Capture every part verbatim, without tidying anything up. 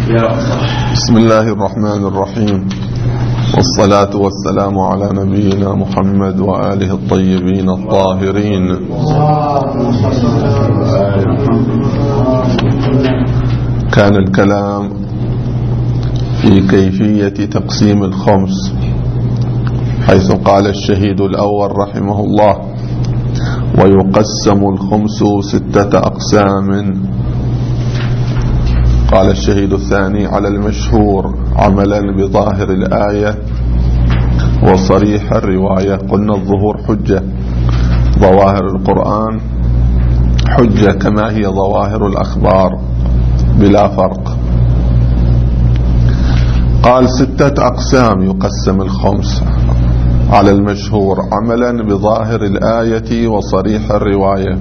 بسم الله الرحمن الرحيم، والصلاة والسلام على نبينا محمد وآله الطيبين الطاهرين. كان الكلام في كيفية تقسيم الخمس، حيث قال الشهيد الأول رحمه الله: ويقسم الخمس ستة أقسام. قال الشهيد الثاني: على المشهور عملا بظاهر الآية وصريح الرواية. قلنا الظهور حجة، ظواهر القرآن حجة كما هي ظواهر الأخبار بلا فرق. قال ستة أقسام يقسم الخمس على المشهور عملا بظاهر الآية وصريح الرواية.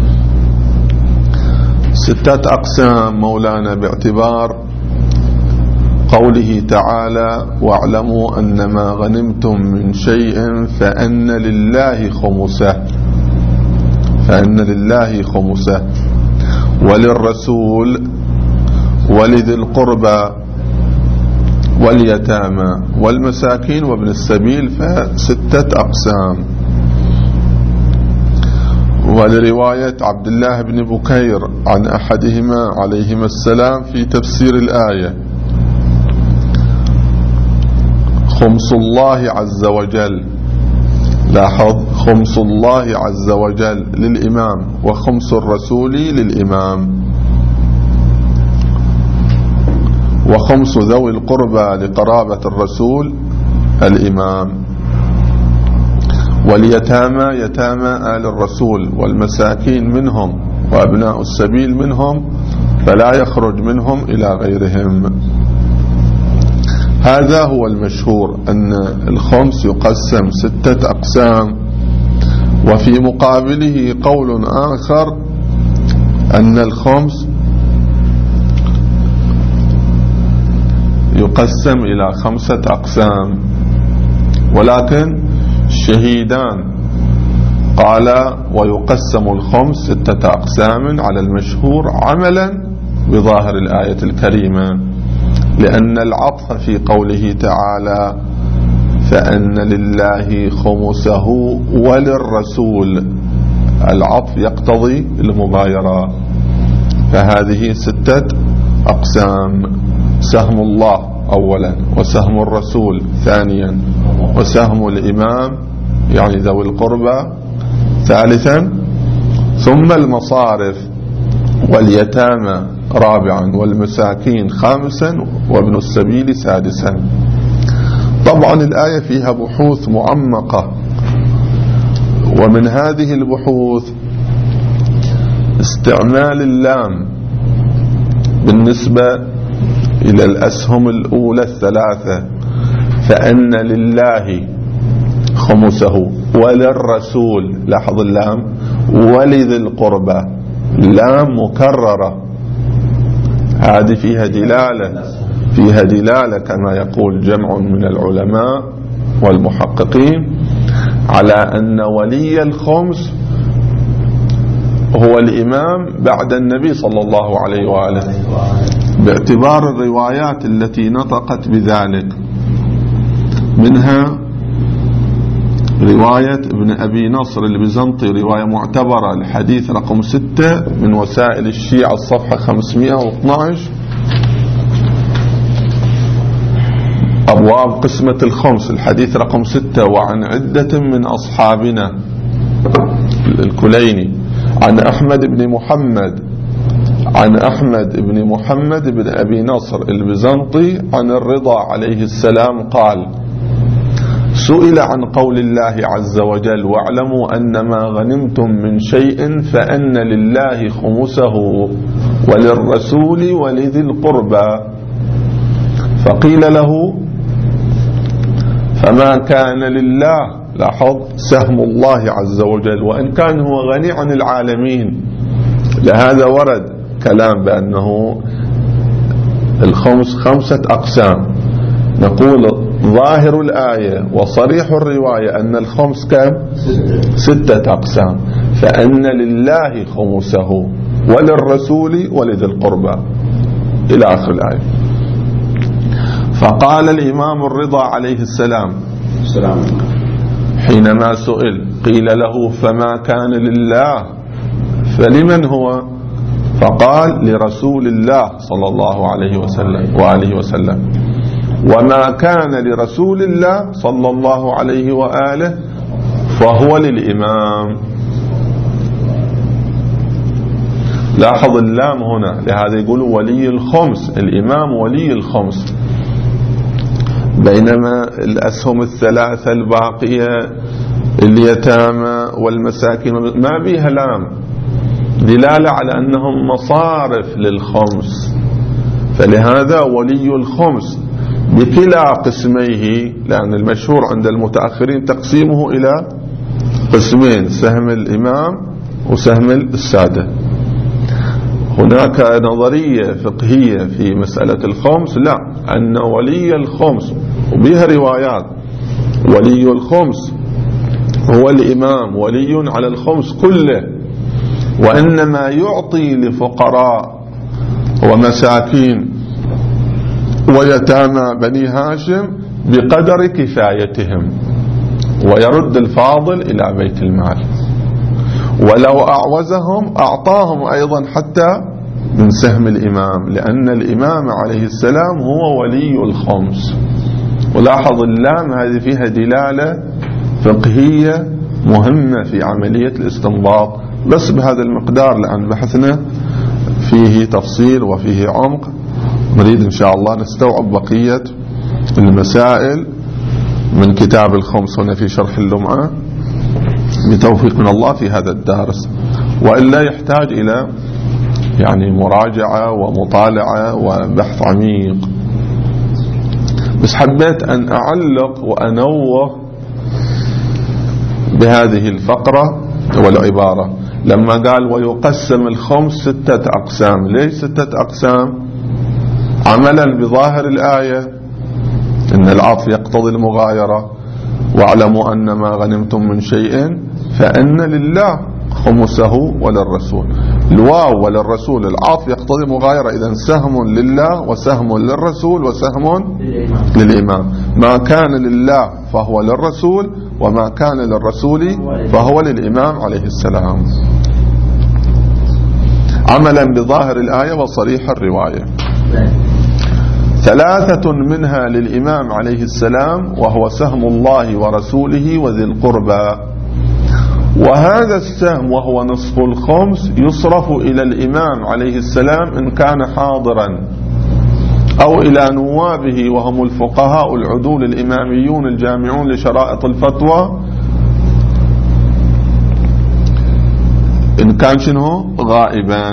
ستة أقسام مولانا باعتبار قوله تعالى: واعلموا أنما غنمتم من شيء فأن لله خمسه فأن لله خمسه وللرسول ولذي القربى واليتامى والمساكين وابن السبيل، فستة أقسام. ولرواية عبد الله بن بكير عن أحدهما عليهما السلام في تفسير الآية: خمس الله عز وجل. لاحظ: خمس الله عز وجل للإمام، وخمس الرسول للإمام، وخمس ذوي القربى لقرابة الرسول الإمام، واليتامى يتامى آل الرسول، والمساكين منهم وأبناء السبيل منهم، فلا يخرج منهم إلى غيرهم. هذا هو المشهور، أن الخمس يقسم ستة أقسام. وفي مقابله قول آخر أن الخمس يقسم إلى خمسة أقسام، ولكن الشهيدان قال: ويقسم الخمس ستة أقسام على المشهور عملا بظاهر الآية الكريمة، لأن العطف في قوله تعالى: فأن لله خمسه وللرسول، العطف يقتضي المغايرة. فهذه ستة أقسام: سهم الله أولا، وسهم الرسول ثانيا، وسهم الإمام يعني ذوي القربى ثالثا، ثم المصارف واليتامى رابعا، والمساكين خامسا، وابن السبيل سادسا. طبعا الآية فيها بحوث معمقة، ومن هذه البحوث استعمال اللام بالنسبة إلى الأسهم الأولى الثلاثة: فأن لله خمسه، وللرسول، لاحظ اللام، ولذي القربى، لام مكررة، هذه فيها دلالة فيها دلالة كما يقول جمع من العلماء والمحققين على أن ولي الخمس هو الإمام بعد النبي صلى الله عليه وآله، باعتبار الروايات التي نطقت بذلك. منها رواية ابن أبي نصر البيزنطي، رواية معتبرة، الحديث رقم ستة من وسائل الشيعة، الصفحة خمسمائة واثني عشر، أبواب قسمة الخمس، الحديث رقم ستة: وعن عدة من أصحابنا الكليني عن أحمد بن محمد عن أحمد بن محمد بن أبي نصر البيزنطي عن الرضا عليه السلام قال: سئل عن قول الله عز وجل: واعلموا أنما غنمتم من شيء فأن لله خمسه وللرسول ولذي القربى، فقيل له: فما كان لله؟ لاحظ: سهم الله عز وجل، وإن كان هو غني عن العالمين. لهذا ورد كلام بأنه الخمس خمسة أقسام. نقول ظاهر الآية وصريح الرواية أن الخمس كم؟ ستة أقسام: فأن لله خمسه وللرسول ولذي القربى إلى آخر الآية. فقال الإمام الرضا عليه السلام السلام حينما سئل قيل له فما كان لله فلمن هو؟ فقال لرسول الله صلى الله عليه وسلم وآله وسلم. وما كان لرسول الله صلى الله عليه وآله فهو للإمام. لاحظ اللام هنا، لهذا يقولوا ولي الخمس، الإمام ولي الخمس، بينما الأسهم الثلاثة الباقية اليتامى والمساكين ما بيها لام، دلالة على أنهم مصارف للخمس، فلهذا ولي الخمس بكلا قسميه، لأن المشهور عند المتأخرين تقسيمه إلى قسمين، سهم الإمام وسهم السادة. هناك نظرية فقهية في مسألة الخمس، لا، أن ولي الخمس وبها روايات ولي الخمس هو الإمام ولي على الخمس كله، وإنما يعطي لفقراء ومساكين ويتامى بني هاشم بقدر كفايتهم، ويرد الفاضل إلى بيت المال، ولو أعوزهم أعطاهم أيضا حتى من سهم الإمام، لأن الإمام عليه السلام هو ولي الخمس. ولاحظ اللام هذه فيها دلالة فقهية مهمة في عملية الاستنباط، بس بهذا المقدار، لأن بحثنا فيه تفصيل وفيه عمق، نريد إن شاء الله نستوعب بقية المسائل من كتاب الخمس هنا في شرح اللمعة بتوفيق من الله في هذا الدرس، وإلا يحتاج إلى يعني مراجعة ومطالعة وبحث عميق. بس حبيت أن أعلق وأنوه بهذه الفقرة والعبارة لما قال ويقسم الخمس ستة أقسام. ليش ستة أقسام؟ عملا بظاهر الآية إن العطف يقتضي المغايرة، واعلموا أن ما غنمتم من شيء فإن لله خمسه وللرسول. الواو وللرسول العطف يقتضي مغايرة، إذن سهم لله وسهم للرسول وسهم للإمام. ما كان لله فهو للرسول، وما كان للرسول فهو للإمام عليه السلام، عملا بظاهر الآية وصريح الرواية. ثلاثة منها للإمام عليه السلام وهو سهم الله ورسوله وذي القربى، وهذا السهم وهو نصف الخمس يصرف إلى الإمام عليه السلام إن كان حاضرا، أو إلى نوابه وهم الفقهاء العدول الإماميون الجامعون لشرائط الفتوى إن كان شنو غائبا.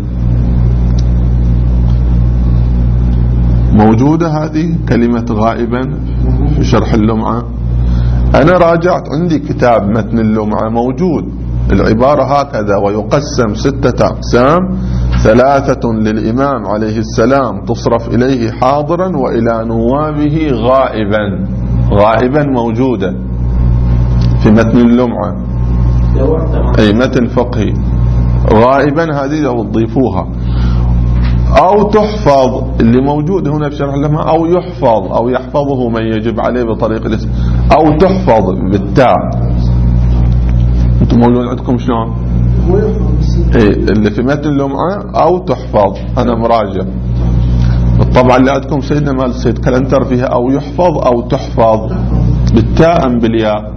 موجودة هذه كلمة غائبا في شرح اللمعة؟ أنا راجعت عندي كتاب متن اللمعة موجود العبارة هكذا: ويقسم ستة أقسام، ثلاثة للإمام عليه السلام تصرف إليه حاضرا وإلى نوابه غائبا. غائبا موجودة في متن اللمعة، أي متن فقهي. غائبا هذه لو تضيفوها، أو تحفظ اللي موجود هنا في شرح اللمعة، أو يحفظ أو يحفظه من يجب عليه بطريق الاسم، أو تحفظ بالتاء. أنتم موجود عندكم شلون؟ إيه اللي في متن اللمعة أو تحفظ، أنا مراجع. الطبعة اللي عندكم سيدنا مال السيد كلنتر فيها أو يحفظ أو تحفظ بالتاء أم بالياء؟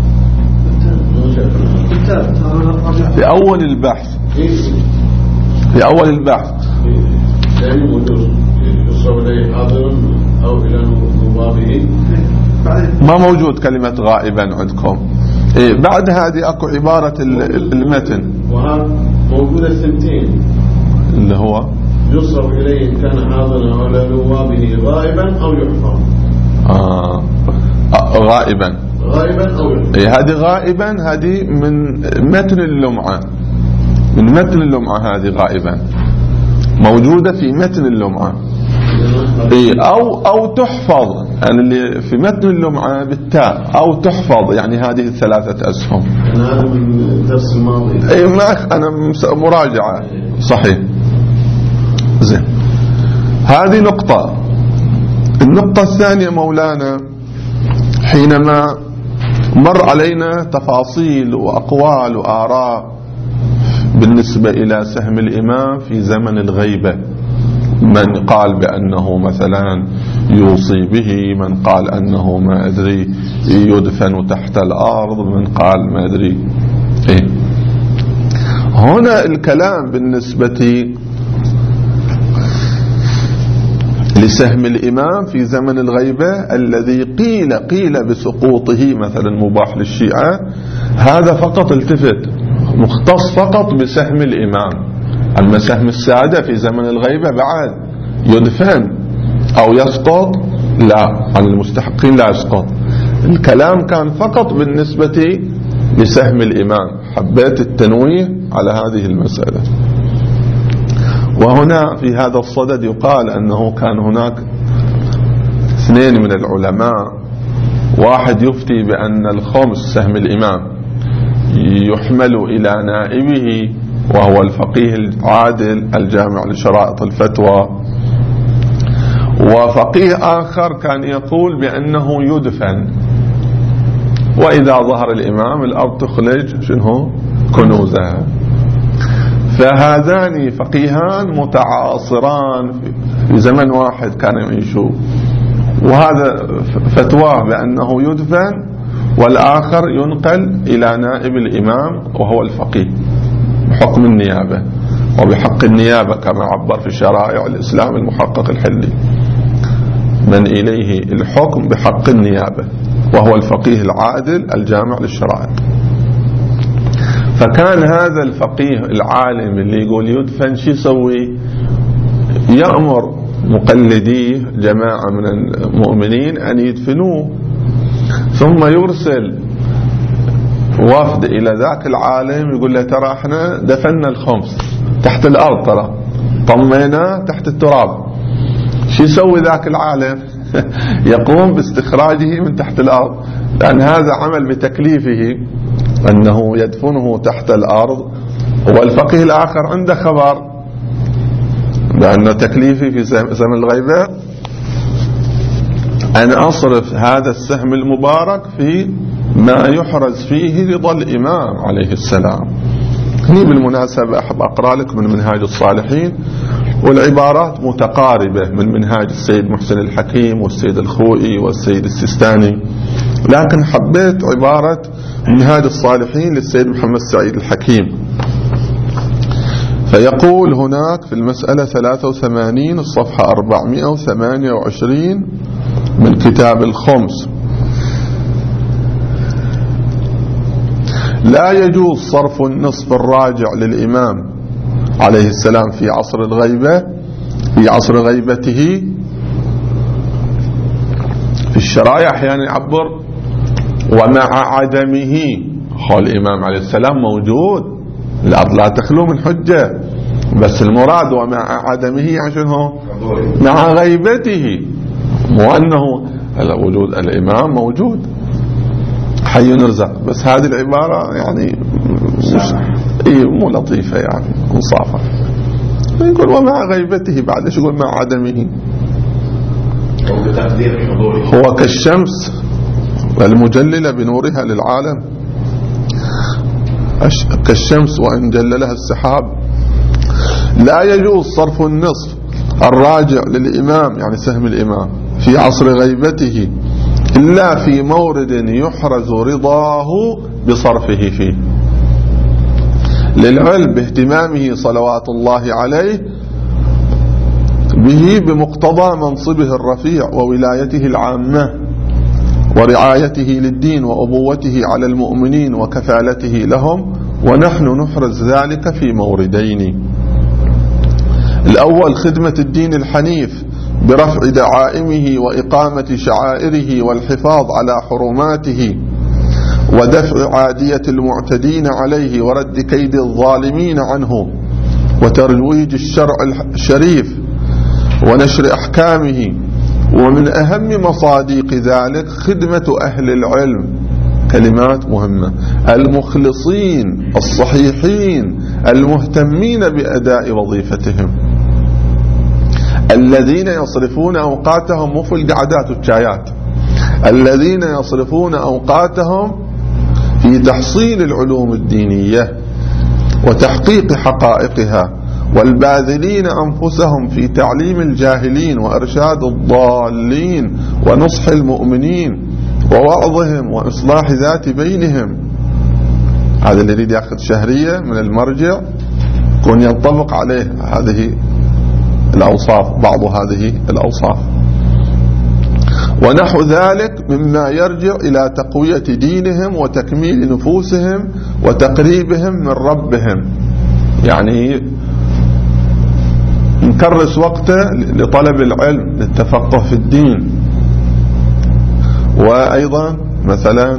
في أول البحث، في أول البحث ما موجود كلمة غائبا عندكم. إيه بعد هذه أكو عبارة المتن موجودة السنتين اللي هو يصرف إليه إن كان حاضرا على نوابه غائبا أو يحفظ. آه. آه غائبا غائبا أو يحفظ. إيه هذه غائبا، هذه من متن اللمعة، من متن اللمعة هذه غائبا موجودة في متن اللمعة. إيه أو أو تحفظ، يعني اللي في متن اللمعة بالتاء، أو تحفظ يعني هذه الثلاثة أسهم. هذا من الدرس الماضي. إيه ما أنا مراجعة صحيح. زين، هذه نقطة. النقطة الثانية مولانا، حينما مر علينا تفاصيل وأقوال وآراء بالنسبة إلى سهم الإمام في زمن الغيبة، من قال بأنه مثلا يوصي به، من قال أنه ما أدري يدفن تحت الأرض، من قال ما أدري إيه. هنا الكلام بالنسبة لسهم الإمام في زمن الغيبة الذي قيل قيل بسقوطه مثلا مباح للشيعة، هذا فقط التفت مختص فقط بسهم الإمام. أما سهم السادة في زمن الغيبة بعد يدفن أو يسقط، لا، عن المستحقين لا يسقط. الكلام كان فقط بالنسبة لسهم الإمام. حبيت التنويه على هذه المسألة. وهنا في هذا الصدد يقال أنه كان هناك اثنين من العلماء، واحد يفتي بأن الخمس سهم الإمام يحمل إلى نائبه وهو الفقيه العادل الجامع لشرائط الفتوى، وفقيه آخر كان يقول بأنه يدفن، وإذا ظهر الإمام الأرض تخرج شنو كنوزها. فهذان فقيهان متعاصران في زمن واحد كانوا يعيشوا، وهذا فتواه بأنه يدفن، والآخر ينقل إلى نائب الإمام وهو الفقيه بحكم النيابة وبحق النيابة كما عبر في شرائع الإسلام المحقق الحلي، من إليه الحكم بحق النيابة وهو الفقيه العادل الجامع للشرائع. فكان هذا الفقيه العالم اللي يقول يدفن شو يسوي؟ يأمر مقلديه جماعة من المؤمنين أن يدفنوه، ثم يرسل وفد إلى ذاك العالم يقول له ترى احنا دفننا الخمس تحت الأرض، ترى طمينا تحت التراب. شو يسوي ذاك العالم؟ يقوم باستخراجه من تحت الأرض، لأن هذا عمل بتكليفه أنه يدفنه تحت الأرض، والفقيه الآخر عنده خبر بأن تكليفي في زمن الغيبة أن أصرف هذا السهم المبارك في ما يحرز فيه رضا الإمام عليه السلام. هني بالمناسبة أحب أقرأ لك من منهاج الصالحين، والعبارات متقاربة من منهاج السيد محسن الحكيم والسيد الخوئي والسيد السيستاني، لكن حبيت عبارة منهاج الصالحين للسيد محمد سعيد الحكيم. فيقول هناك في المسألة ثلاثة وثمانين الصفحة أربعمائة وثمانية وعشرين من كتاب الخمس: لا يجوز صرف النصف الراجع للإمام عليه السلام في عصر الغيبة في عصر غيبته. في الشرائع أحيانا يعبر ومع عدمه، هو الإمام عليه السلام موجود، الأرض لا تخلو من حجة، بس المراد ومع عدمه عشان هو مع غيبته، مو أنه وجود الإمام موجود حي يرزق. بس هذه العبارة يعني مش إيه مو لطيفة، يعني انصافا. يقول ومع غيبته، بعد ايش يقول مع عدمه؟ هو كالشمس المجللة بنورها للعالم، كالشمس وإن جللها السحاب. لا يجوز صرف النصف الراجع للإمام يعني سهم الإمام في عصر غيبته إلا في مورد يحرز رضاه بصرفه فيه، للعلم باهتمامه صلوات الله عليه به بمقتضى منصبه الرفيع وولايته العامة ورعايته للدين وأبوته على المؤمنين وكفالته لهم، ونحن نحرز ذلك في موردين: الأول خدمة الدين الحنيف برفع دعائمه وإقامة شعائره والحفاظ على حرماته ودفع عادية المعتدين عليه ورد كيد الظالمين عنه وترويج الشرع الشريف ونشر أحكامه. ومن أهم مصادق ذلك خدمة أهل العلم، كلمات مهمة، المخلصين الصحيحين المهتمين بأداء وظيفتهم، الذين يصرفون أوقاتهم مو في القعدات والشايات، الذين يصرفون أوقاتهم في تحصيل العلوم الدينية وتحقيق حقائقها، والباذلين أنفسهم في تعليم الجاهلين وإرشاد الضالين ونصح المؤمنين ووعظهم وإصلاح ذات بينهم. هذا اللي يريد يأخذ شهرية من المرجع يكون ينطبق عليه هذه الأوصاف، بعض هذه الأوصاف. ونحو ذلك مما يرجع إلى تقوية دينهم وتكميل نفوسهم وتقريبهم من ربهم، يعني نكرس وقته لطلب العلم للتفقه في الدين، وأيضا مثلا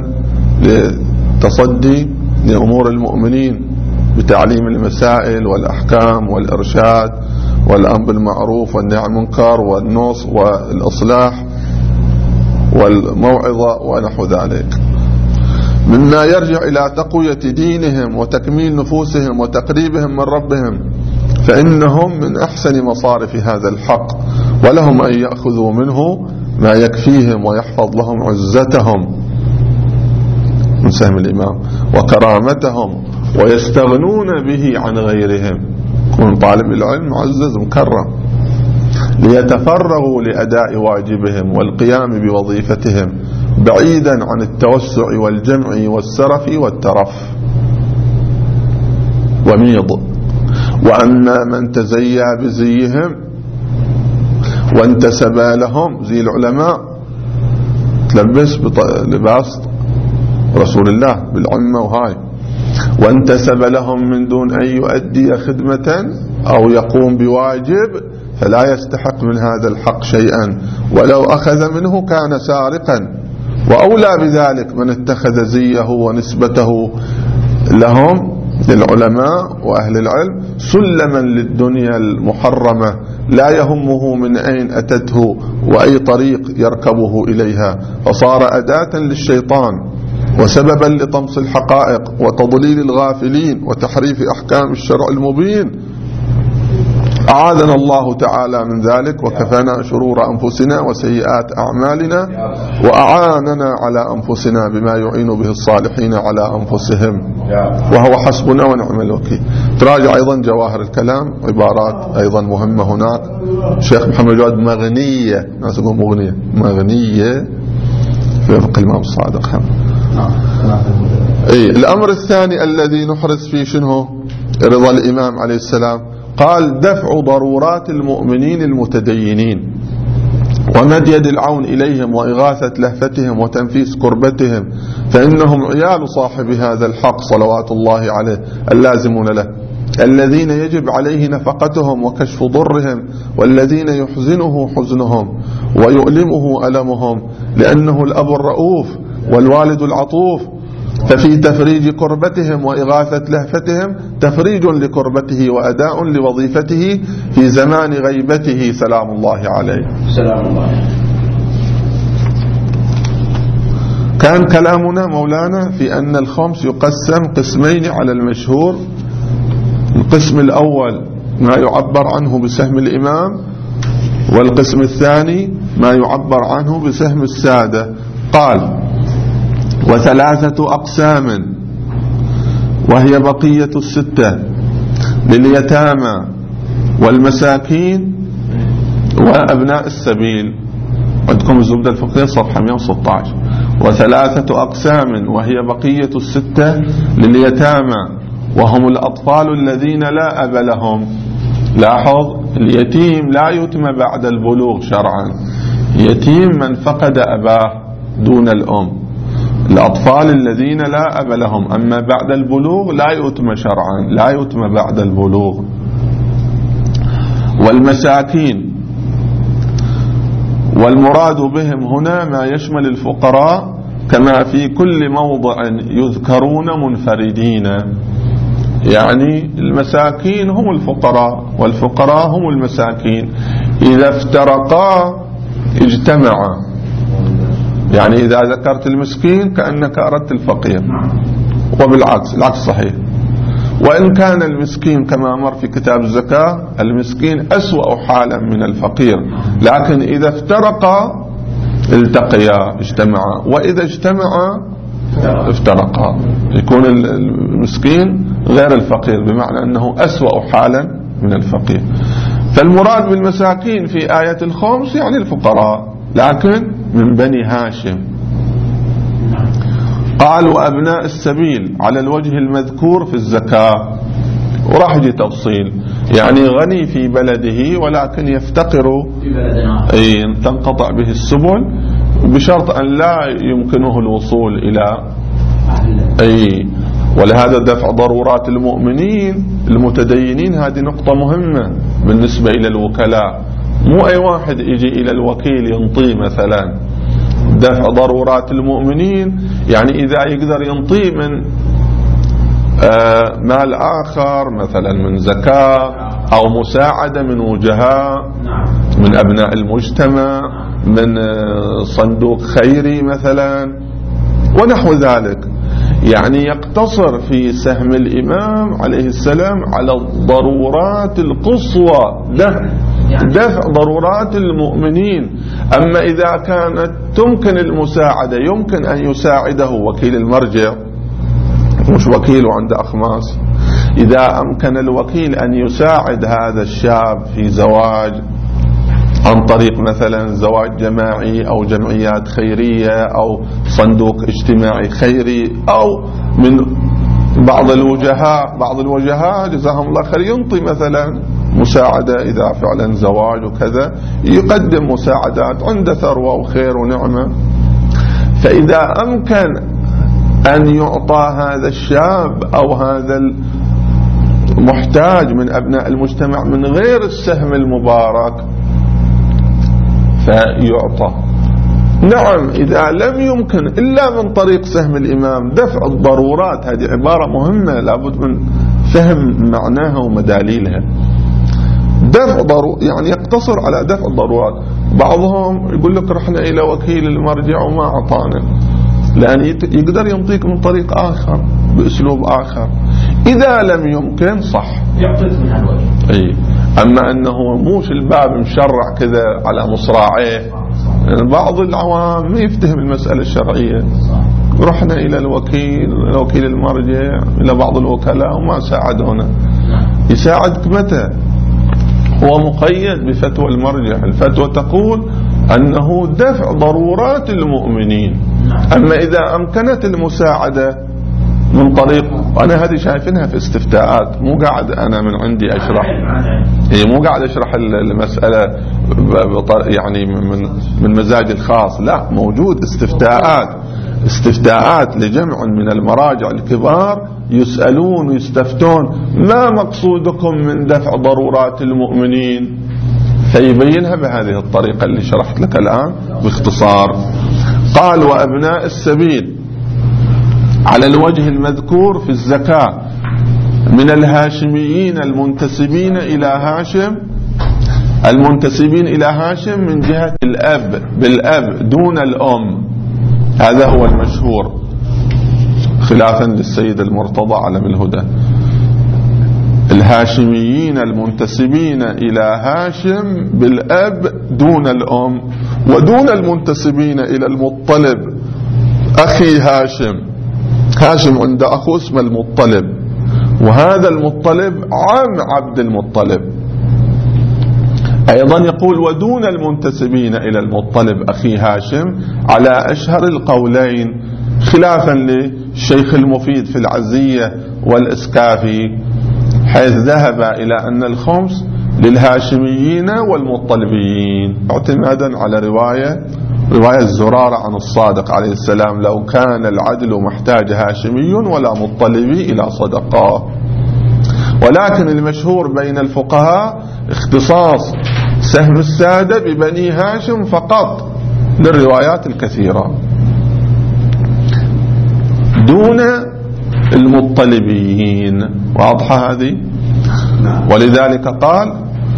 لتصدي لأمور المؤمنين بتعليم المسائل والأحكام والإرشاد والأمر بالمعروف والنهي عن المنكر والنصح والإصلاح والموعظة ونحو ذلك. مما يرجع إلى تقوية دينهم وتكميل نفوسهم وتقريبهم من ربهم، فإنهم من أحسن مصارف هذا الحق، ولهم أن يأخذوا منه ما يكفيهم ويحفظ لهم عزتهم من سهم الإمام وكرامتهم، ويستغنون به عن غيرهم. يكون طالب العلم معزز مكرم، ليتفرغوا لأداء واجبهم والقيام بوظيفتهم بعيدا عن التوسع والجمع والسرف والترف وميض. وأما من تزيى بزيهم وانتسب لهم زي العلماء، تلبس بلباس رسول الله بالعمة وهاي، وانتسب لهم من دون أن يؤدي خدمة أو يقوم بواجب، فلا يستحق من هذا الحق شيئا، ولو أخذ منه كان سارقا. وأولى بذلك من اتخذ زيه ونسبته لهم للعلماء وأهل العلم سلما للدنيا المحرمة، لا يهمه من أين أتته وأي طريق يركبه إليها، فصار أداة للشيطان وسببا لطمس الحقائق وتضليل الغافلين وتحريف أحكام الشرع المبين. أعاذنا الله تعالى من ذلك، وكفانا شرور أنفسنا وسيئات أعمالنا، وأعاننا على أنفسنا بما يعين به الصالحين على أنفسهم، وهو حسبنا ونعم الوكيل. تراجع أيضا جواهر الكلام، عبارات أيضا مهمة هناك. الشيخ محمد جواد مغنية، ناس يقول مغنية مغنية في فقه الإمام الصادق. إيه الأمر الثاني الذي نحرص فيه شنو؟ رضا الإمام عليه السلام. قال: دفع ضرورات المؤمنين المتدينين ومد يد العون إليهم وإغاثة لهفتهم وتنفيس كربتهم، فإنهم عيال صاحب هذا الحق صلوات الله عليه اللازمون له، الذين يجب عليه نفقتهم وكشف ضرهم، والذين يحزنه حزنهم ويؤلمه ألمهم، لأنه الأب الرؤوف والوالد العطوف. ففي تفريج كربتهم وإغاثة لهفتهم تفريج لكربته وأداء لوظيفته في زمان غيبته سلام الله عليه. سلام الله. كان كلامنا مولانا في أن الخمس يقسم قسمين على المشهور. القسم الأول ما يعبر عنه بسهم الإمام، والقسم الثاني ما يعبر عنه بسهم السادة. قال: وثلاثة أقسام، وهي بقية الستة لليتامى والمساكين وأبناء السبيل. عندكم الزبدة الفقهية صفحة مئة وستة عشر. وثلاثة أقسام وهي بقية الستة لليتامى، وهم الأطفال الذين لا أب لهم. لاحظ، اليتيم لا يتم بعد البلوغ شرعا، يتيم من فقد أباه دون الأم. الأطفال الذين لا أب لهم، أما بعد البلوغ لا يتم شرعا، لا يتم بعد البلوغ. والمساكين، والمراد بهم هنا ما يشمل الفقراء، كما في كل موضع يذكرون منفردين. يعني المساكين هم الفقراء والفقراء هم المساكين، إذا افترقا اجتمعا. يعني إذا ذكرت المسكين كأنك أردت الفقير، وبالعكس العكس صحيح. وإن كان المسكين كما مر في كتاب الزكاة المسكين أسوأ حالا من الفقير، لكن إذا افترقا التقيا اجتمعا، وإذا اجتمعا افترقا، يكون المسكين غير الفقير، بمعنى أنه أسوأ حالا من الفقير. فالمراد بالمساكين في آية الخمس يعني الفقراء، لكن من بني هاشم. قال وأبناء السبيل على الوجه المذكور في الزكاة، وراح يجي تفصيل، يعني غني في بلده ولكن يفتقر في بلدنا، أي تنقطع به السبل بشرط أن لا يمكنه الوصول إلى أي، ولهذا دفع ضرورات المؤمنين المتدينين هذه نقطة مهمة بالنسبة إلى الوكلاء. مو أي واحد يجي إلى الوكيل ينطيه مثلا، دفع ضرورات المؤمنين يعني إذا يقدر ينطيه من آه مال آخر مثلا من زكاة أو مساعدة من وجهاء من أبناء المجتمع من آه صندوق خيري مثلا ونحو ذلك، يعني يقتصر في سهم الإمام عليه السلام على الضرورات القصوى، دفع, دفع ضرورات المؤمنين. أما إذا كانت تمكن المساعدة، يمكن أن يساعده وكيل المرجع مش وكيله عند أخماس، إذا أمكن الوكيل أن يساعد هذا الشاب في زواج عن طريق مثلا زواج جماعي أو جمعيات خيرية أو صندوق اجتماعي خيري أو من بعض الوجهاء، بعض الوجهاء جزاهم الله خير ينطي مثلا مساعدة إذا فعلا زواج وكذا، يقدم مساعدات عنده ثروة وخير ونعمة. فإذا أمكن أن يعطى هذا الشاب أو هذا المحتاج من أبناء المجتمع من غير السهم المبارك فيعطى. نعم إذا لم يمكن إلا من طريق سهم الإمام دفع الضرورات، هذه عبارة مهمة لابد من فهم معناها ومداليلها. دفع ضرورات يعني يقتصر على دفع الضرورات. بعضهم يقول لك رحنا إلى وكيل المرجع وما أعطانا، لأن يقدر ينطيك من طريق آخر بأسلوب آخر. إذا لم يمكن صح يعطيك من هالوجه. أي، أما أنه موش الباب مشرع كذا على مصراعيه، بعض العوام ما يفتهم المسألة الشرعية. رحنا إلى الوكيل إلى وكيل المرجع إلى بعض الوكلاء وما ساعدونا. يساعدك متى؟ هو مقيد بفتوى المرجع، الفتوى تقول أنه دفع ضرورات المؤمنين. أما إذا أمكنت المساعدة من طريق، أنا هذه شايفينها في استفتاءات، مو قاعد أنا من عندي أشرح، هي مو قاعد أشرح المسألة يعني من من مزاج الخاص، لا، موجود استفتاءات استفتاءات لجمع من المراجع الكبار يسألون ويستفتون ما مقصودكم من دفع ضرورات المؤمنين، فيبينها بهذه الطريقة اللي شرحت لك الآن باختصار. قال وأبناء السبيل على الوجه المذكور في الزكاة من الهاشميين المنتسبين إلى هاشم، المنتسبين إلى هاشم من جهة الأب بالأب دون الأم، هذا هو المشهور خلافا للسيد المرتضى علم الهدى. الهاشميين المنتسبين إلى هاشم بالأب دون الأم، ودون المنتسبين إلى المطلب أخي هاشم. هاشم عند أخو اسمه المطلب، وهذا المطلب عم عبد المطلب. أيضا يقول ودون المنتسبين إلى المطلب أخي هاشم على أشهر القولين، خلافا للشيخ المفيد في العزية والإسكافي، حيث ذهب إلى أن الخمس للهاشميين والمطلبيين، اعتمادا على رواية رواية الزرارة عن الصادق عليه السلام: لو كان العدل محتاج هاشمي ولا مطلبي إلى صدقة. ولكن المشهور بين الفقهاء اختصاص سهم السادة ببني هاشم فقط للروايات الكثيرة دون المطلبين. واضحة هذه؟ ولذلك قال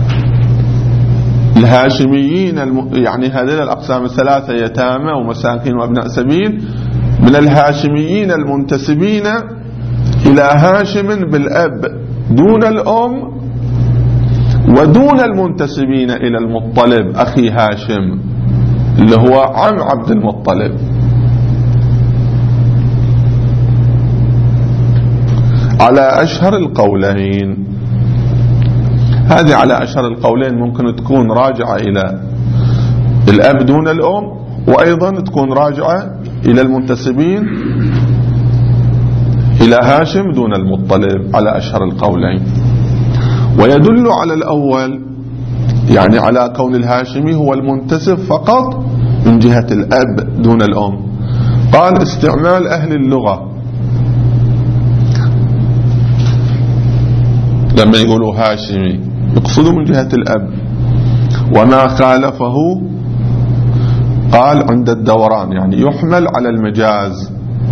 الهاشميين الم... يعني هذه الأقسام الثلاثة يتامى ومساكين وابناء سبيل، من الهاشميين المنتسبين إلى هاشم بالأب دون الأم ودون المنتسبين إلى المطلب أخي هاشم اللي هو عم عبد المطلب. على أشهر القولين، هذه على أشهر القولين ممكن تكون راجعة إلى الأب دون الأم، وأيضا تكون راجعة إلى المنتسبين إلى هاشم دون المطلب على أشهر القولين. ويدل على الأول يعني على كون الهاشمي هو المنتسب فقط من جهة الأب دون الأم. قال استعمال أهل اللغة لما يقولوا هاشمي يقصدوا من جهة الأب، وما خالفه قال عند الدوران يعني يحمل على المجاز.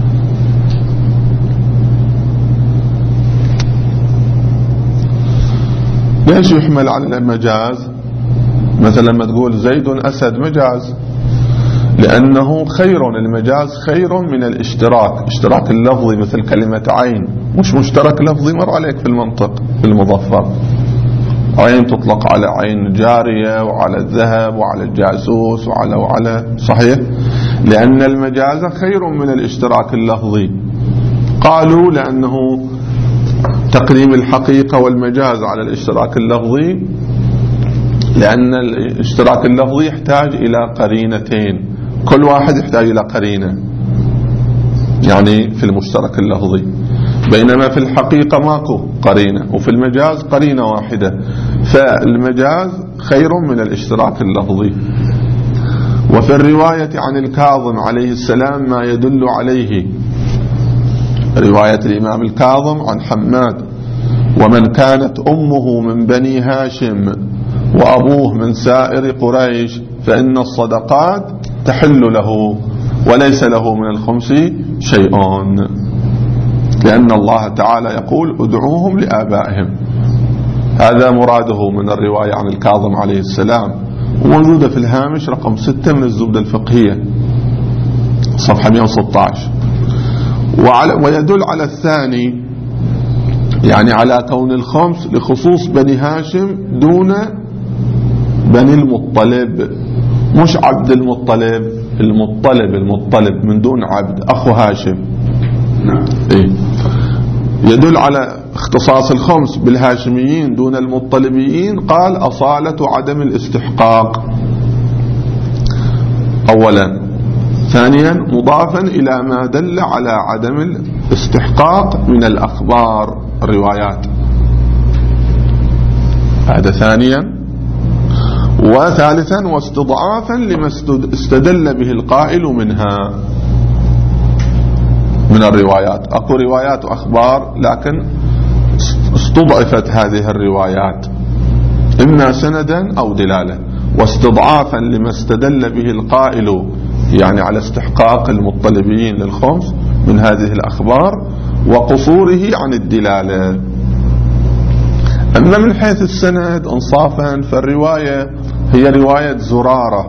ليش يحمل على المجاز؟ مثلا لما تقول زيد أسد مجاز، لأنه خير، المجاز خير من الاشتراك، اشتراك اللفظي مثل كلمة عين مش مشترك لفظي مر عليك في المنطق في المظفر، عين تطلق على عين جارية وعلى الذهب وعلى الجاسوس وعلى وعلى صحيح، لأن المجاز خير من الاشتراك اللفظي. قالوا لأنه تقديم الحقيقة والمجاز على الاشتراك اللفظي، لأن الاشتراك اللفظي يحتاج إلى قرينتين، كل واحد يحتاج إلى قرينة يعني في المشترك اللفظي، بينما في الحقيقة ماكو قرينة، وفي المجاز قرينة واحدة، فالمجاز خير من الاشتراك اللفظي. وفي الرواية عن الكاظم عليه السلام ما يدل عليه، رواية الإمام الكاظم عن حماد: ومن كانت أمه من بني هاشم وأبوه من سائر قريش فإن الصدقات تحل له وليس له من الخمس شيء، لأن الله تعالى يقول ادعوهم لآبائهم. هذا مراده من الرواية عن الكاظم عليه السلام، وموجودة في الهامش رقم ستة من الزبدة الفقهية صفحة مئة وستة عشر. ويدل على الثاني يعني على كون الخمس لخصوص بني هاشم دون بني المطلب، مش عبد المطلب، المطلب المطلب من دون عبد أخو هاشم. إيه؟ يدل على اختصاص الخمس بالهاشميين دون المطلبيين. قال أصالة عدم الاستحقاق أولا، ثانيا مضافا إلى ما دل على عدم الاستحقاق من الأخبار الروايات، هذا ثانيا. وثالثا واستضعافا لما استدل به القائل منها من الروايات. أكو روايات وأخبار لكن استضعفت هذه الروايات إما سندا أو دلالة، واستضعافا لما استدل به القائل يعني على استحقاق المطلبين للخمس من هذه الأخبار وقصوره عن الدلالة. أما من حيث السند انصافا فالرواية هي رواية زرارة،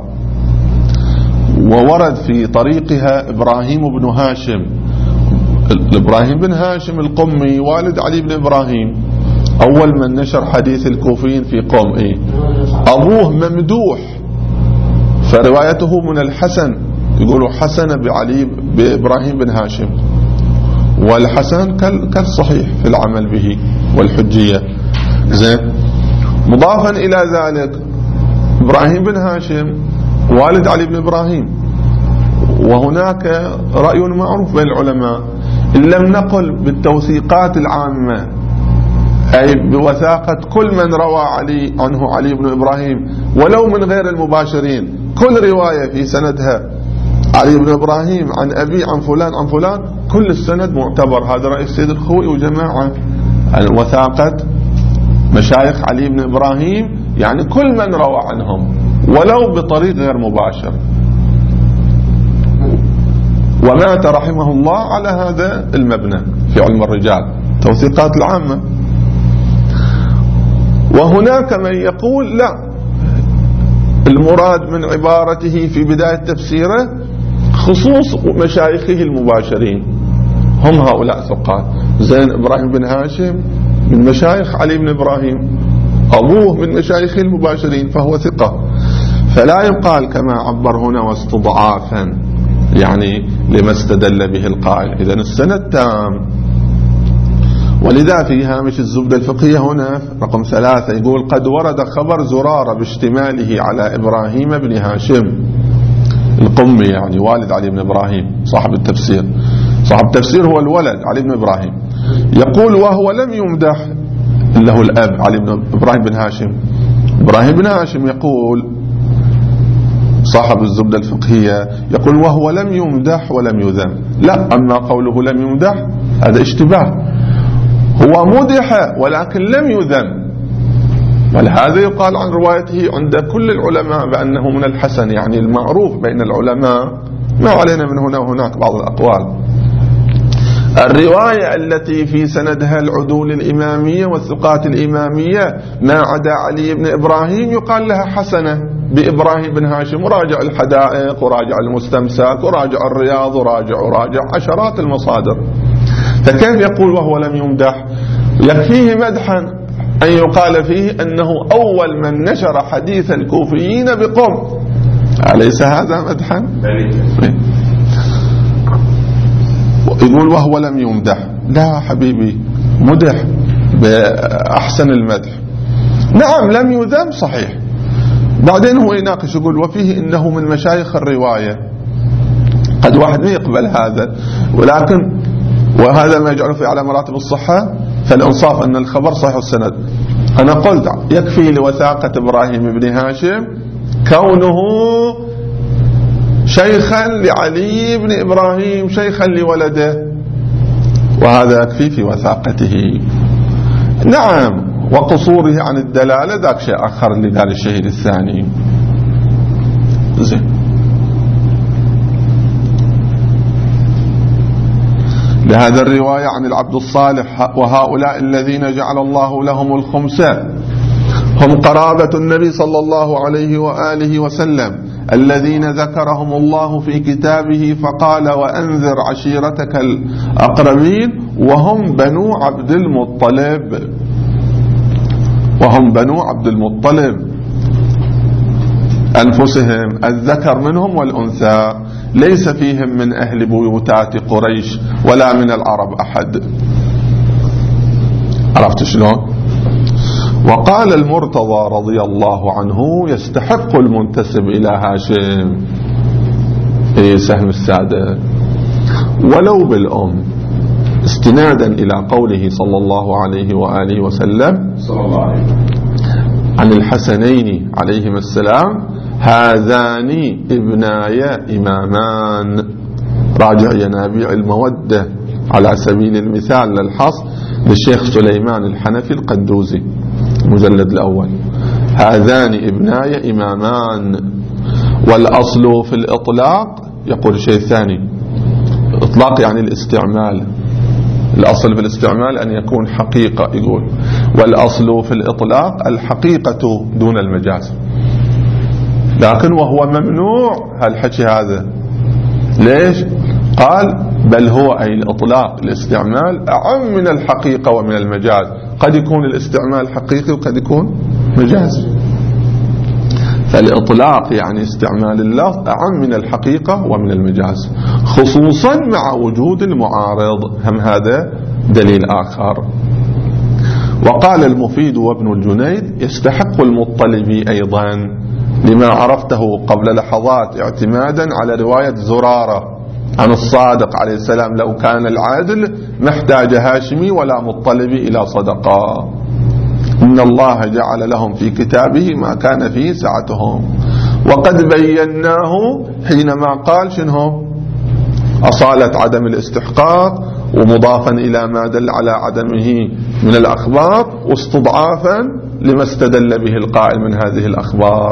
وورد في طريقها إبراهيم بن هاشم، إبراهيم بن هاشم القمي والد علي بن إبراهيم، أول من نشر حديث الكوفيين في قوم. إيه؟ أبوه ممدوح، فروايته من الحسن، يقولوا حسن بعلي بإبراهيم بن هاشم، والحسن كالصحيح في العمل به والحجية. زين. مضافا إلى ذلك إبراهيم بن هاشم والد علي بن إبراهيم، وهناك رأي معروف بين العلماء إن لم نقل بالتوثيقات العامة أي بوثاقة كل من روى علي عنه علي بن إبراهيم ولو من غير المباشرين، كل رواية في سندها علي بن إبراهيم عن أبي عن فلان عن فلان، كل السند معتبر. هذا رأي السيد الخوئي وجماعة. وثاقة مشايخ علي بن إبراهيم يعني كل من روى عنهم ولو بطريق غير مباشر. ومات رحمه الله على هذا المبنى في علم الرجال، توثيقات العامة. وهناك من يقول لا، المراد من عبارته في بداية تفسيره خصوص مشايخه المباشرين، هم هؤلاء ثقات. زين إبراهيم بن هاشم من مشايخ علي بن إبراهيم، أبوه من مشايخه المباشرين، فهو ثقة. فلا يقال كما عبر هنا واستضعافا، يعني لما استدل به القائل. إذن السند تام. ولذا في هامش الزبدة الفقهية هنا رقم ثلاثة يقول: قد ورد خبر زرارة باشتماله على إبراهيم بن هاشم القمي، يعني والد علي بن إبراهيم صاحب التفسير. صاحب التفسير هو الولد علي بن إبراهيم. يقول: وهو لم يمدح، له الأب علي بن إبراهيم بن هاشم. إبراهيم بن هاشم يقول صاحب الزبدة الفقهية، يقول: وهو لم يمدح ولم يذم. لا، أما قوله لم يمدح هذا اشتباه، هو مدح ولكن لم يذم. ولهذا يقال عن روايته عند كل العلماء بأنه من الحسن، يعني المعروف بين العلماء، ما علينا من هنا وهناك بعض الأقوال. الرواية التي في سندها العدول الإمامية والثقات الإمامية ما عدا علي بن إبراهيم يقال لها حسنة بإبراهيم بن هاشم، وراجع الحدائق وراجع المستمسك وراجع الرياض وراجع وراجع عشرات المصادر. فكيف يقول وهو لم يمدح؟ يكفيه مدحا أن يقال فيه أنه أول من نشر حديث الكوفيين بقم. أليس هذا مدحا؟ يقول وهو لم يمدح، لا حبيبي، مدح بأحسن المدح. نعم لم يذم صحيح. بعدين هو يناقش يقول وفيه إنه من مشايخ الرواية. قد واحد ما يقبل هذا، ولكن وهذا ما يجعله في على مراتب الصحة. فالإنصاف أن الخبر صحيح السند. أنا قلت يكفي لوثاقة إبراهيم بن هاشم كونه شيخا لعلي بن إبراهيم، شيخا لولده، وهذا يكفي في وثاقته. نعم، وقصوره عن الدلالة ذاك شيء آخر اللي قال الشهيد الثاني. زين. لهذا الرواية عن العبد الصالح: وهؤلاء الذين جعل الله لهم الخمسة هم قرابة النبي صلى الله عليه وآله وسلم الذين ذكرهم الله في كتابه فقال: وأنذر عشيرتك الأقربين، وهم بنو عبد المطلب. وهم بنو عبد المطلب أنفسهم، الذكر منهم والأنثى، ليس فيهم من أهل بيوتات قريش ولا من العرب أحد. عرفت شلون؟ وقال المرتضى رضي الله عنه: يستحق المنتسب إلى هاشم إيه سهم السادة ولو بالأم، استنادا إلى قوله صلى الله عليه وآله وسلم صلى الله عليه عن الحسنين عليهما السلام: هذان ابناي إمامان. راجع ينابيع المودة على سبيل المثال للحصر للشيخ سليمان الحنفي القندوزي المجلد الأول. هذان ابناي إمامان. والأصل في الإطلاق، يقول الشيء الثاني، إطلاق يعني الاستعمال. الأصل في الاستعمال أن يكون حقيقة، يقول والأصل في الإطلاق الحقيقة دون المجاز. لكن وهو ممنوع هالحكي هذا. ليش؟ قال بل هو أي الإطلاق الاستعمال أعم من الحقيقة ومن المجاز. قد يكون الاستعمال حقيقي وقد يكون مجازي. فالإطلاق يعني استعمال اللفظ أعم من الحقيقة ومن المجاز، خصوصا مع وجود المعارض. هم هذا دليل آخر. وقال المفيد وابن الجنيد: يستحق المطلبي أيضا لما عرفته قبل لحظات اعتمادا على رواية زرارة عن الصادق عليه السلام: لو كان العادل ما احتاج هاشمي ولا مطلبي إلى صدقة، إن الله جعل لهم في كتابه ما كان فيه سعتهم. وقد بيناه حينما قال شنو؟ أصالة عدم الاستحقاق، ومضافا إلى ما دل على عدمه من الأخبار، واستضعافا لما استدل به القائل من هذه الأخبار،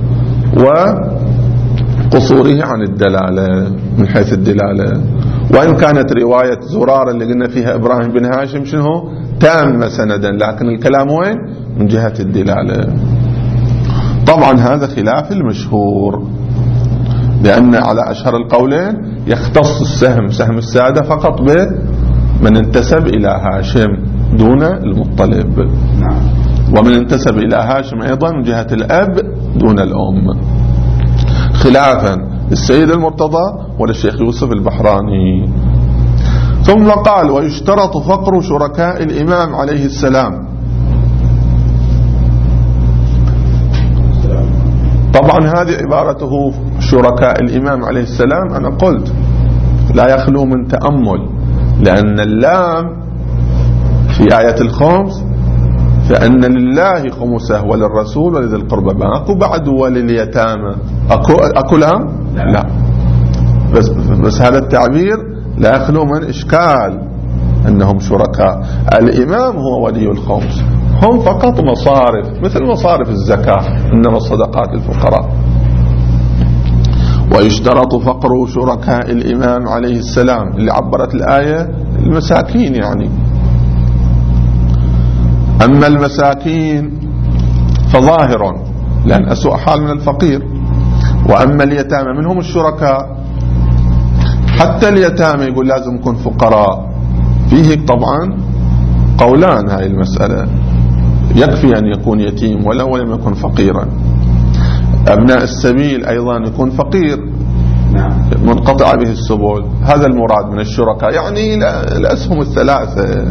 وقصوره عن الدلالة من حيث الدلالة. وإن كانت رواية زرار اللي قلنا فيها إبراهيم بن هاشم شنو تامة سندا، لكن الكلام وين؟ من جهة الدلالة. طبعا هذا خلاف المشهور، لأن على أشهر القولين يختص السهم سهم السادة فقط من انتسب إلى هاشم دون المطلب، نعم. ومن انتسب إلى هاشم أيضا من جهة الأب دون الأم، خلافا للسيد المرتضى وللشيخ يوسف البحراني. ثم قال ويشترط فقر شركاء الإمام عليه السلام. طبعا هذه عبارته شركاء الإمام عليه السلام، أنا قلت لا يخلو من تأمل، لأن اللام في آية الخمس فأن لله خمسه وللرسول ولذي القربى، أكو بعد ولليتامى، أكو, أكو لام؟ لا، بس, بس هذا التعبير لا يخلو من إشكال أنهم شركاء. الإمام هو ولي الخمس، هم فقط مصارف مثل مصارف الزكاة، إنما الصدقات للفقراء. ويشترط فقر شركاء الإمام عليه السلام، اللي عبرت الآية المساكين يعني. أما المساكين فظاهر لأن أسوأ حال من الفقير، وأما اليتامى منهم الشركاء. حتى اليتامى يقول لازم يكون فقراء، فيه طبعا قولان هاي المسألة، يكفي أن يكون يتيم ولو لم يكن فقيرا. أبناء السبيل أيضا يكون فقير منقطع به السبل، هذا المراد من الشركاء، يعني الأسهم الثلاثة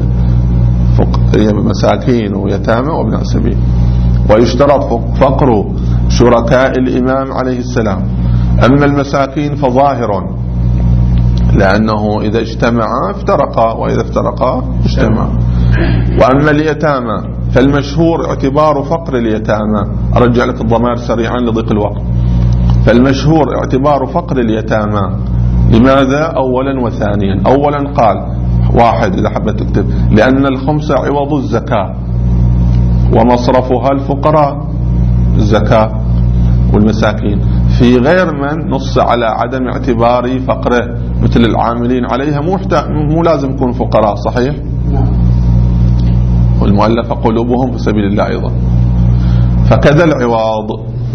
مساكين ويتامى وابناء سبيل. ويشترط فقر شركاء الإمام عليه السلام. أما المساكين فظاهر لأنه إذا اجتمعا افترقا وإذا افترقا اجتمعا. وأما اليتامى فالمشهور اعتبار فقر اليتامى، أرجع لك الضمائر سريعا لضيق الوقت. فالمشهور اعتبار فقر اليتامى. لماذا؟ أولا وثانيا. أولا قال واحد إذا حبت تكتب لأن الخمس عوض الزكاة ومصرفها الفقراء، الزكاة والمساكين، في غير من نص على عدم اعتبار فقره مثل العاملين عليها، مو, مو لازم يكون فقراء، صحيح؟ والمؤلفة قلوبهم في سبيل الله أيضا. فكذا العوض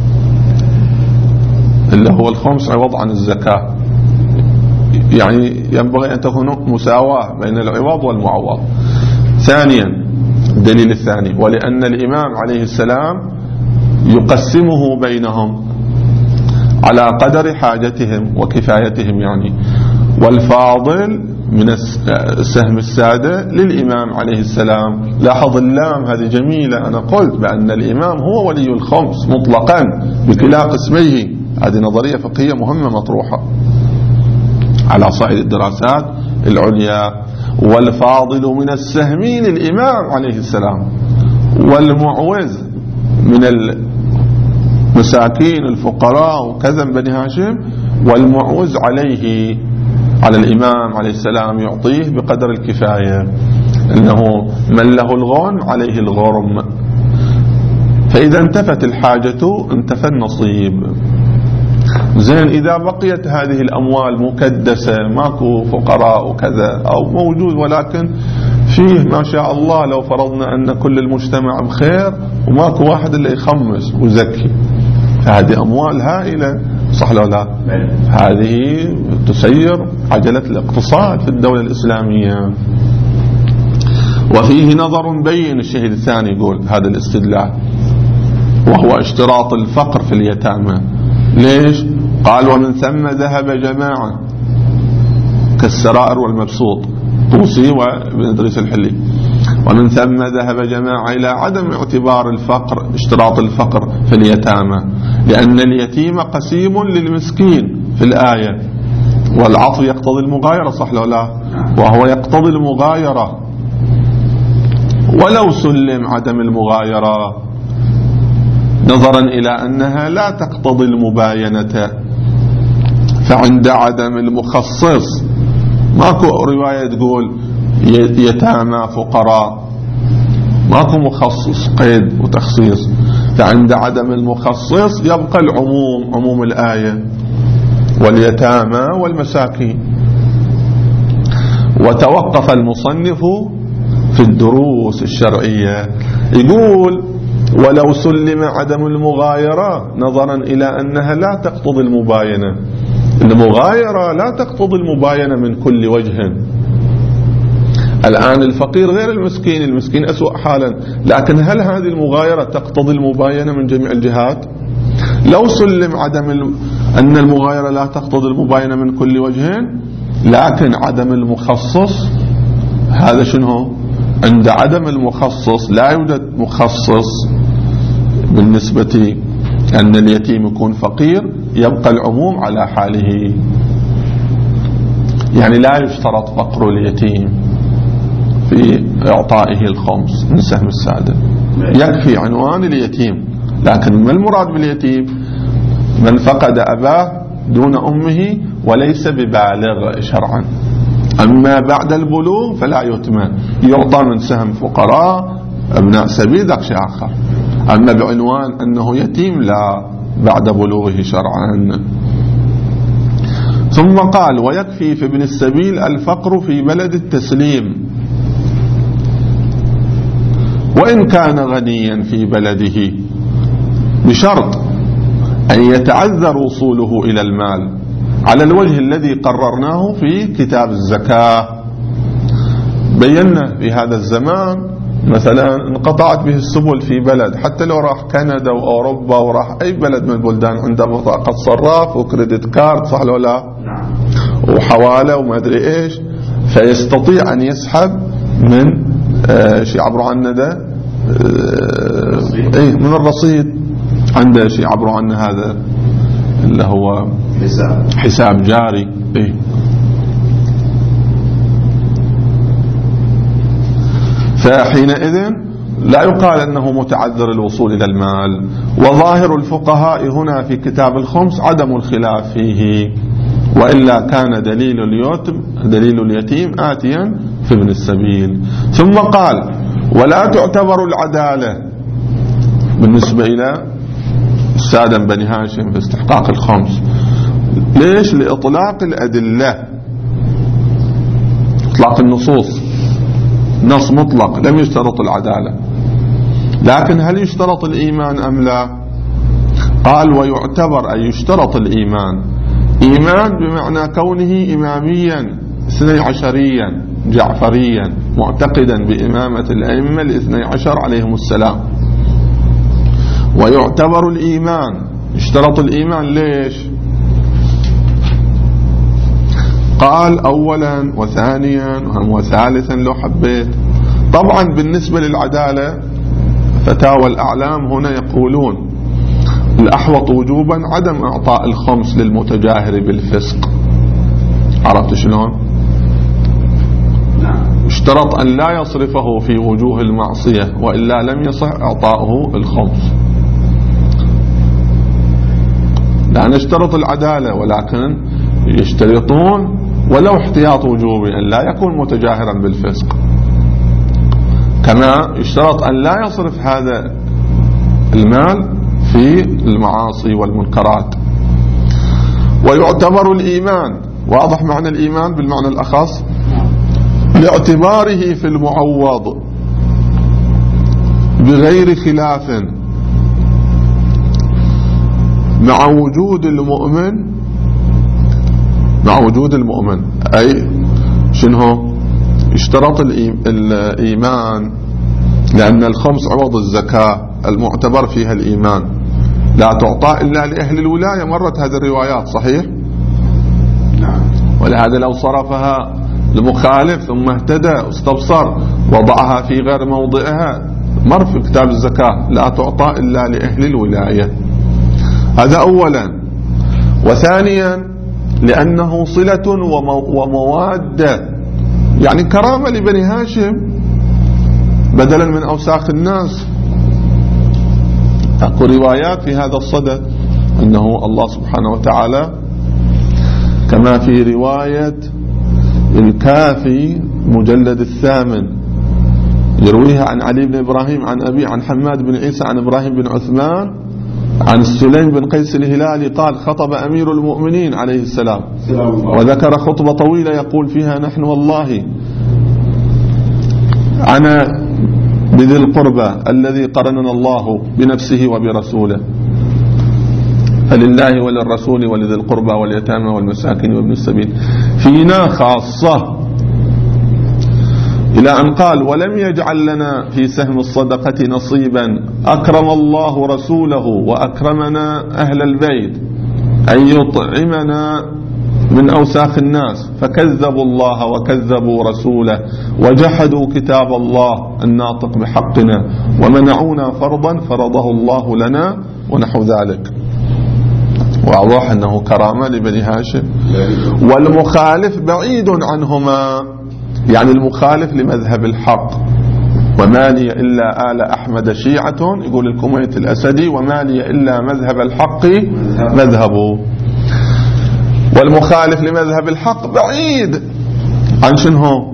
اللي هو الخمس عوض عن الزكاة، يعني ينبغي أن تكون مساواة بين العوض والمعوض. ثانيا الدليل الثاني ولأن الإمام عليه السلام يقسمه بينهم على قدر حاجتهم وكفايتهم يعني، والفاضل من السهم السادة للإمام عليه السلام. لاحظ اللام هذه جميلة، أنا قلت بأن الإمام هو ولي الخمس مطلقا بكلا قسميه، هذه نظرية فقهية مهمة مطروحة على صعيد الدراسات العليا. والفاضل من السهمين الإمام عليه السلام، والمعوز من المساكين الفقراء وكذا بني هاشم، والمعوز عليه على الإمام عليه السلام يعطيه بقدر الكفاية، إنه من له الغن عليه الغرم. فإذا انتفت الحاجة انتفى النصيب. زين إذا بقيت هذه الأموال مكدسة ماكو فقراء وكذا أو موجود ولكن فيه ما شاء الله، لو فرضنا أن كل المجتمع بخير وماكو واحد اللي يخمس وزكي، فهذه أموال هائلة، صح لو لا؟ هذه تسير عجلة الاقتصاد في الدولة الإسلامية. وفيه نظر بين، الشهيد الثاني يقول هذا الاستدلال، وهو اشتراط الفقر في اليتامى. ليش؟ قال ومن ثم ذهب جماعة كالسرائر والمبسوط طوسي وابن إدريس الحلي، ومن ثم ذهب جماعة إلى عدم اعتبار الفقر اشتراط الفقر في اليتامى، لأن اليتيم قسيم للمسكين في الآية، والعطف يقتضي المغايرة، صح لو لا؟ وهو يقتضي المغايرة ولو سلم عدم المغايرة، نظرا إلى أنها لا تقتضي المباينة. فعند عدم المخصص ماكو رواية تقول يتامى فقراء، ماكو مخصص قيد وتخصيص. فعند عدم المخصص يبقى العموم، عموم الآية، واليتامى والمساكين. وتوقف المصنف في الدروس الشرعية، يقول ولو سلم عدم المغايرة نظرا إلى أنها لا تقتضي المباينة. المغايرة لا تقتضي المباينة من كل وجه، الآن الفقير غير المسكين، المسكين أسوأ حالا، لكن هل هذه المغايرة تقتضي المباينة من جميع الجهات؟ لو سلم عدم الم... أن المغايرة لا تقتضي المباينة من كل وجهين، لكن عدم المخصص هذا شنو؟ عند عدم المخصص لا يوجد مخصص بالنسبة أن اليتيم يكون فقير، يبقى العموم على حاله، يعني لا يشترط فقر اليتيم في إعطائه الخمس من سهم السادة، يكفي عنوان اليتيم. لكن ما المراد باليتيم؟ من فقد أباه دون أمه وليس ببالغ شرعا، أما بعد البلوغ فلا يتم، يعطى من سهم فقراء ابناء سبيل ذاك شيء آخر، أما بعنوان أنه يتيم لا بعد بلوغه شرعا. ثم قال ويكفي في ابن السبيل الفقر في بلد التسليم وإن كان غنيا في بلده، بشرط أن يتعذر وصوله إلى المال على الوجه الذي قررناه في كتاب الزكاة. بينا في هذا الزمان مثلا انقطعت به السبل في بلد، حتى لو راح كندا وأوروبا وراح أي بلد من البلدان عنده بطاقة صراف وكريدت كارد، صح ولا لا؟ وحوالة وما أدري إيش، فيستطيع أن يسحب من آه شيء عبروا عنه ده آه إيه من الرصيد، عنده شيء عبروا عنه هذا اللي هو حساب, حساب جاري إيه. فحينئذ لا يقال أنه متعذر الوصول إلى المال. وظاهر الفقهاء هنا في كتاب الخمس عدم الخلاف فيه، وإلا كان دليل اليتيم دليل اليتيم آتيا في ابن السبيل. ثم قال ولا تعتبر العدالة بالنسبة إلى السادة بني هاشم في استحقاق الخمس. ليش؟ لإطلاق الأدلة، إطلاق النصوص، نص مطلق لم يشترط العدالة. لكن هل يشترط الإيمان أم لا؟ قال ويعتبر أي يشترط الإيمان، إيمان بمعنى كونه إماميا اثني عشريا جعفريا معتقدا بإمامة الأئمة الاثني عشر عليهم السلام. ويعتبر الإيمان، اشترط الإيمان ليش؟ قال أولا وثانيا وثالثا لو حبيت. طبعا بالنسبة للعدالة فتاوى الأعلام هنا يقولون الأحوط وجوبا عدم إعطاء الخمس للمتجاهر بالفسق. عرفت شلون؟ اشترط أن لا يصرفه في وجوه المعصية، وإلا لم يصح إعطاؤه الخمس، لأن اشترط العدالة، ولكن يشترطون ولو احتياط وجوبي أن لا يكون متجاهرا بالفسق. كما يشترط أن لا يصرف هذا المال في المعاصي والمنكرات. ويعتبر الإيمان، واضح معنى الإيمان بالمعنى الأخص، لاعتباره في المعوض بغير خلاف مع وجود المؤمن، مع وجود المؤمن أي شنو؟ اشترط الإيمان لأن الخمس عوض الزكاة المعتبر فيها الإيمان، لا تعطى إلا لأهل الولاية. مرت هذه الروايات صحيح؟ نعم. ولهذا لو صرفها المخالف ثم اهتدى واستبصر وضعها في غير موضعها، مر في كتاب الزكاة لا تعطى إلا لأهل الولاية. هذا أولا. وثانيا لأنه صلة وموادة، يعني كرامة لبني هاشم بدلا من أوساخ الناس. أكو روايات في هذا الصدد أنه الله سبحانه وتعالى كما في رواية الكافي مجلد الثامن يرويها عن علي بن إبراهيم عن أبي عن حماد بن عيسى عن إبراهيم بن عثمان عن السليم بن قيس الهلالي قال خطب أمير المؤمنين عليه السلام، وذكر خطبة طويلة يقول فيها نحن والله أنا بذي القربى الذي قرننا الله بنفسه وبرسوله، فلله وللرسول ولذي القربى واليتامى والمساكين وابن السبيل، فينا خاصة إلى أن قال ولم يجعل لنا في سهم الصدقة نصيبا أكرم الله رسوله وأكرمنا أهل البيت أن يطعمنا من أوساخ الناس، فكذبوا الله وكذبوا رسوله وجحدوا كتاب الله الناطق بحقنا ومنعونا فرضا فرضه الله لنا ونحو ذلك. واضح أنه كرامة لبني هاشم. والمخالف بعيد عنهما، يعني المخالف لمذهب الحق. وما لي إلا آل أحمد شيعة، يقول الكميت الأسدي، وما لي إلا مذهب الحق مذهبه. والمخالف لمذهب الحق بعيد عن شنو؟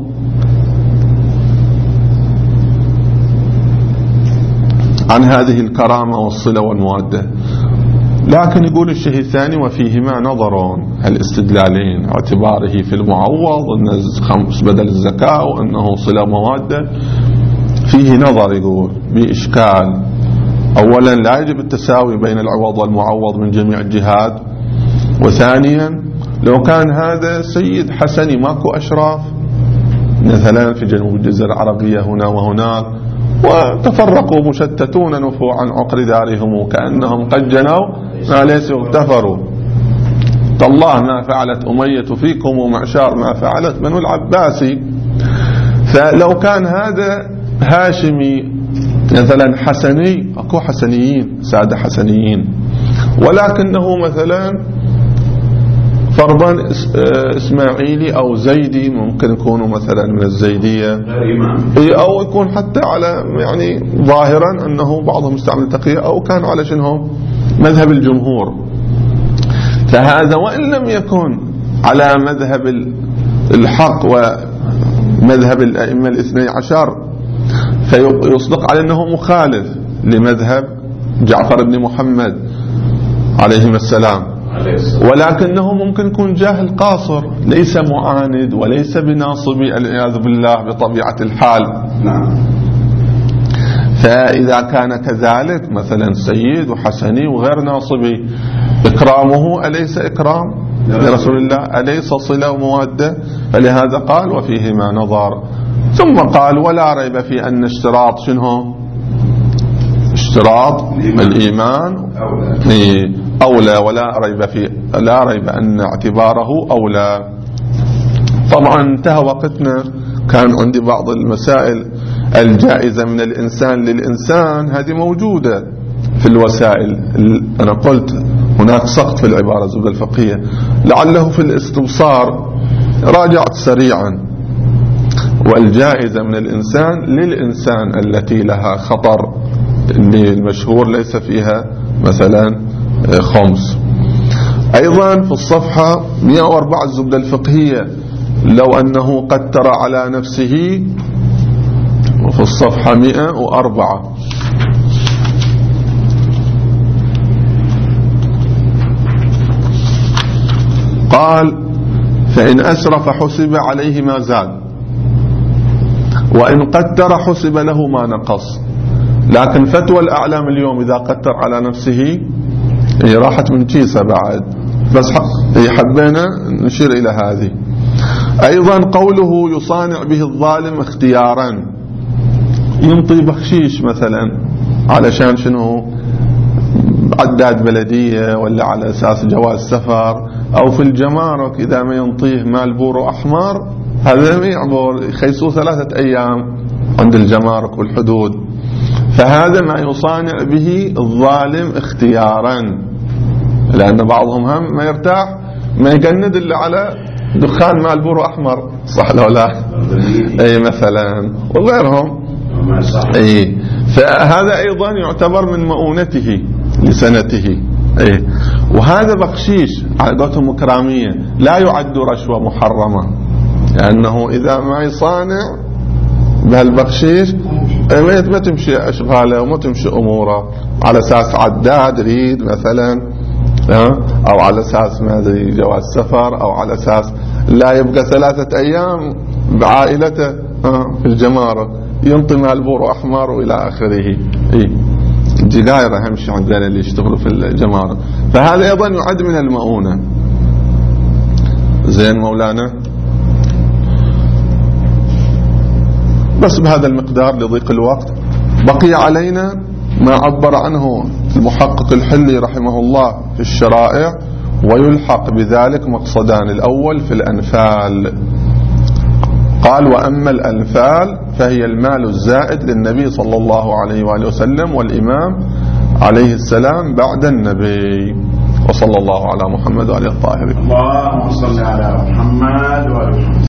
عن هذه الكرامة والصلة والمودة. لكن يقول الشيخ الثاني وفيهما نظر، الاستدلالين اعتباره في المعوض أنه خمس بدل الزكاة وأنه صلة مودة، فيه نظر يقول بإشكال. أولا لا يجب التساوي بين العوض والمعوض من جميع الجهات، وثانيا لو كان هذا سيد حسني ماكو أشراف مثلا في جنوب الجزيرة العربية هنا وهناك وتفرقوا مشتتون نفوا عن عقر دارهم كأنهم قد جنوا ما ليس اغتفروا، تالله ما فعلت أمية فيكم ومعشار ما فعلت بنو العباسي. فلو كان هذا هاشمي مثلا حسني، أكو حسنيين سادة حسنيين، ولكنه مثلا فرضا إسماعيلي أو زيدي، ممكن يكونوا مثلا من الزيدية أو يكون حتى على يعني ظاهرا أنه بعضهم استعمل التقية أو كان على شنو مذهب الجمهور. فهذا وإن لم يكن على مذهب الحق ومذهب الأئمة الاثني عشر فيصدق على أنه مخالف لمذهب جعفر بن محمد عليهم السلام، ولكنه ممكن يكون جاهل قاصر ليس معاند وليس بناصبي العياذ بالله بطبيعة الحال. نعم. فإذا كان كذلك مثلا سيد وحسني وغير ناصبي، إكرامه أليس إكرام لرسول الله؟ أليس صلة ومودة؟ فلهذا قال وفيهما نظر. ثم قال ولا ريب في أن اشتراط شنو؟ اشتراط الإيمان أولى، ولا ريب في لا ريب أن اعتباره أولى. طبعا انتهى وقتنا. كان عندي بعض المسائل الجائزة من الإنسان للإنسان، هذه موجودة في الوسائل. أنا قلت هناك سقط في العبارة الزبدة الفقهية، لعله في الاستبصار راجعت سريعا. والجائزة من الإنسان للإنسان التي لها خطر، اللي المشهور ليس فيها مثلا خمس. أيضا في الصفحة مئة وأربعة الزبدة الفقهية لو أنه قتر على نفسه، وفي الصفحة مئة وأربعة قال فإن أسرف حسب عليه ما زاد، وإن قتر حسب له ما نقص. لكن فتوى الأعلام اليوم إذا قتر على نفسه هي راحت من كيسة بعد، بس حبينا نشير إلى هذه. أيضا قوله يصانع به الظالم اختيارا، ينطي بخشيش مثلا علشان شنو عداد بلدية ولا على أساس جواز سفر، أو في الجمارك إذا ما ينطيه مال بورو أحمر هذا ما يعبر يخيسوه ثلاثة أيام عند الجمارك والحدود. فهذا ما يصانع به الظالم اختيارا، لأن بعضهم هم ما يرتاح ما يقند إلا على دخان مال بورو أحمر، صح لو لا؟ أي مثلا وغيرهم. أي فهذا أيضا يعتبر من مؤونته لسنته. أي وهذا بخشيش على قولتهم مكرامية، لا يعد رشوة محرمة، لأنه إذا ما يصانع بهالبخشيش ما تمشي أشغاله وما تمشي أموره، على أساس عداد يريد مثلا، أو على أساس ما أدري جواز سفر، أو على أساس لا يبقى ثلاثة أيام بعائلته في الجمارة ينطي مال بورو أحمر وإلى آخره. إيه جدائر أهم شيء عندنا اللي يشتغلوا في الجمارة. فهذا أيضا يعد من المؤونة. زين مولانا. بس بهذا المقدار لضيق الوقت. بقي علينا ما عبر عنه المحقق الحلي رحمه الله في الشرائع، ويلحق بذلك مقصدان: الأول في الأنفال، قال: وأما الأنفال فهي المال الزائد للنبي صلى الله عليه وآله وسلم والإمام عليه السلام بعد النبي. وصلى الله على محمد وعلى الطاهرين. اللهم صل على محمد وعلى محمد.